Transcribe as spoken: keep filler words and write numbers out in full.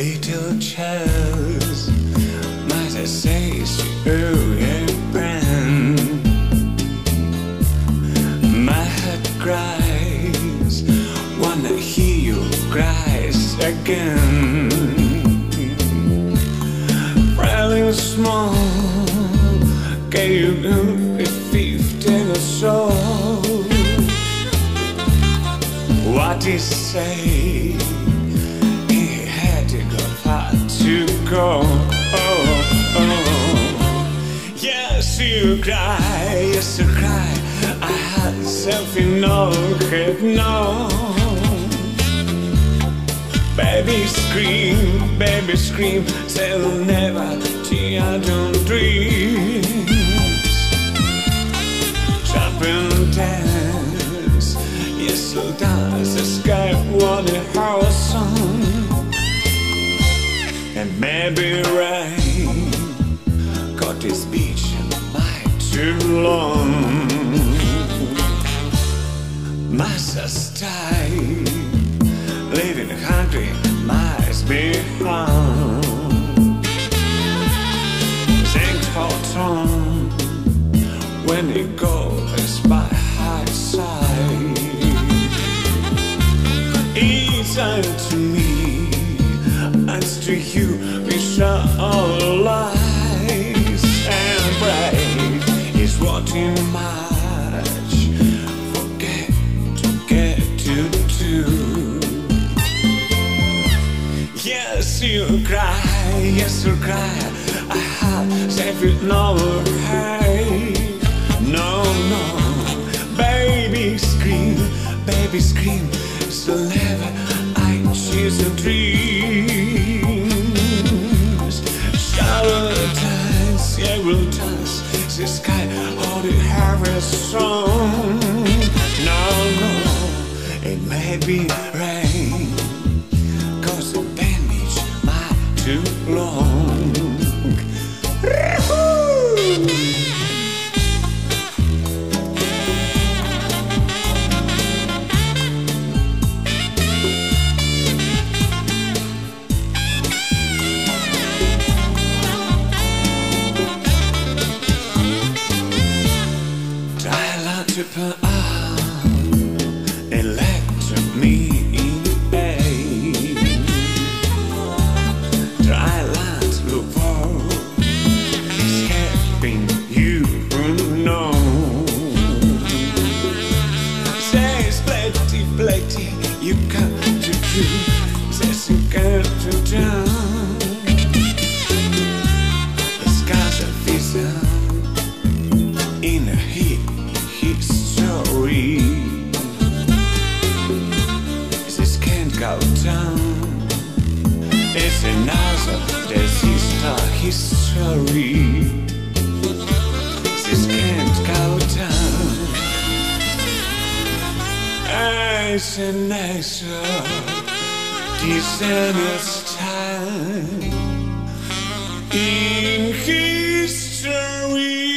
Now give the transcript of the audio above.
little child, might I say, she a brand. My heart cries, wanna hear you cries again. Feeling small, can you be fifteen or so? What he say? He had to go far to go. Oh, oh. Yes, you cry, yes, you cry. I had something no could know. Baby scream, baby scream, tell never till I don't dreams. Jump and dance, yes, so does the sky want a house on. And maybe rain got this beach might too long. Master's tired, living hungry, miles behind. Thanks for time when they go by high side. It's unto me, and to you, we shall all lies and bright is rotting much. Forget to get to do. Yes, you cry, yes, you cry. I have saved it no hey. No, no, baby scream, baby scream. So never I choose a dreams. Shallow times, yeah, will dance the sky, all the harvest song. No, no, it may be rain, cause the damage might too long. To put on electric me in pain. Dry land look for escaping you know. Says plenty, plenty, you come to do. Says you got to down. The skies are visible in a heat. History. This can't go down. It's another disaster history. This can't go down. It's another disaster time in history.